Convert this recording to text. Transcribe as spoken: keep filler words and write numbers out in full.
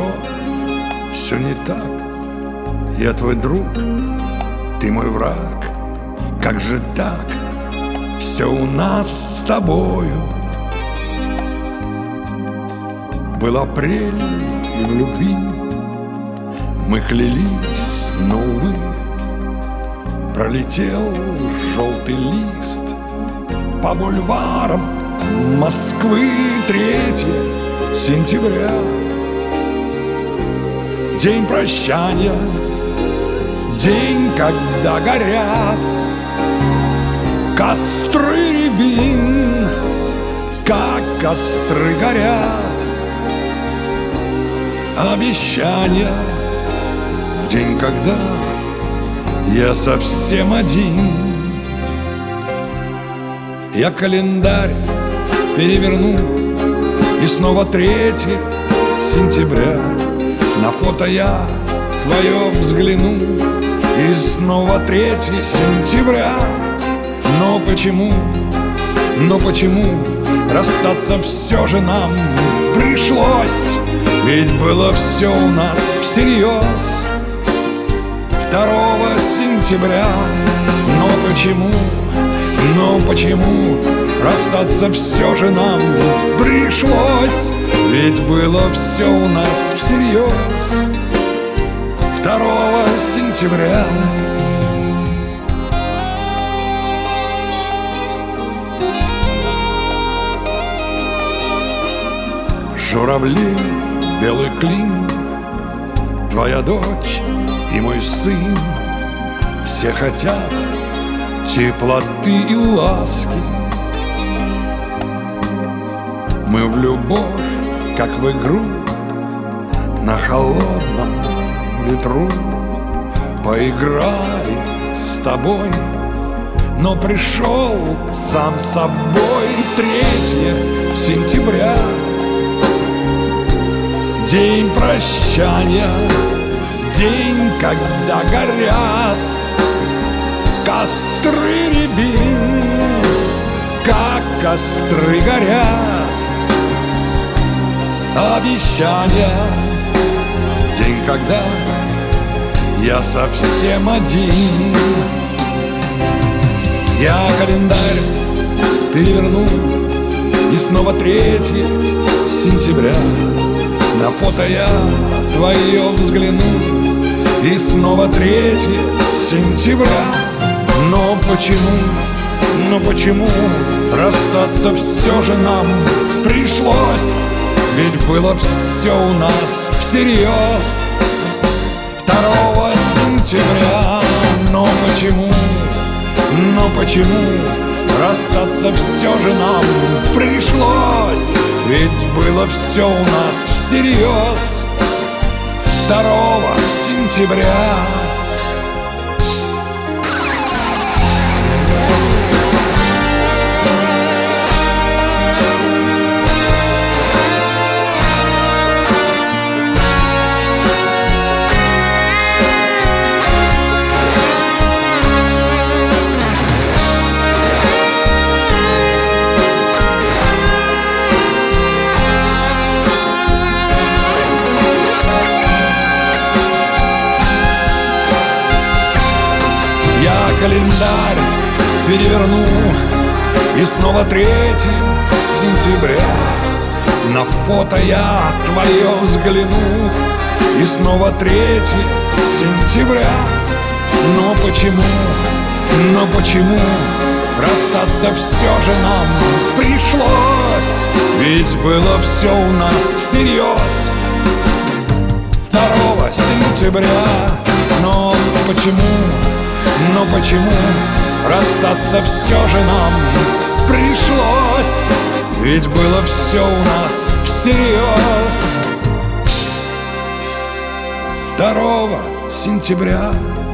все не так. Я твой друг, ты мой враг. Как же так? Все у нас с тобою. Был апрель, и в любви мы клялись, но, увы, пролетел желтый лист по бульварам Москвы. Третье сентября, день прощания, день, когда горят костры рябин, как костры горят. Обещания в день, когда я совсем один. Я календарь переверну, и снова третье сентября. На фото я твое взгляну, и снова третье сентября. Но почему, но почему расстаться все же нам пришлось? Ведь было все у нас всерьез второго сентября. Но почему, но почему расстаться все же нам пришлось? Ведь было все у нас всерьез второго сентября. Журавли, белый клин, твоя дочь и мой сын, все хотят теплоты и ласки. Мы в любовь, как в игру, на холодном ветру поиграли с тобой, но пришел сам собой третье сентября. День прощания, день, когда горят костры рябин, как костры горят. Обещания в день, когда я совсем один. Я календарь переверну, и снова третье сентября. На фото я твое взгляну, и снова третье сентября. Но почему, но почему расстаться все же нам пришлось? Ведь было все у нас всерьез второго сентября. Но почему, но почему расстаться все же нам пришлось? Ведь было все у нас всерьез второго сентября. Календарь переверну, и снова третье сентября. На фото я твое взгляну, и снова третье сентября. Но почему, но почему расстаться все же нам пришлось? Ведь было все у нас всерьез второго сентября. Но почему, но почему расстаться все же нам пришлось? Ведь было все у нас всерьез второго сентября.